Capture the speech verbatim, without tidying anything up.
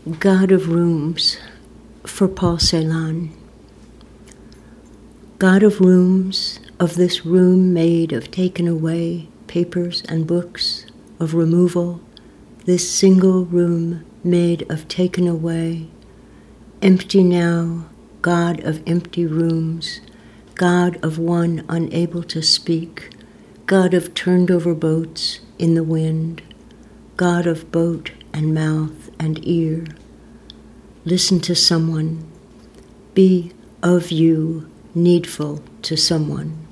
God of rooms, for Paul Celan. God of rooms, of this room made of taken away papers and books, of removal, this single room made of taken away, empty now, God of empty rooms, God of one unable to speak, God of turned over boats in the wind, God of boat and mouth and ear. Listen to someone. Be of you needful to someone.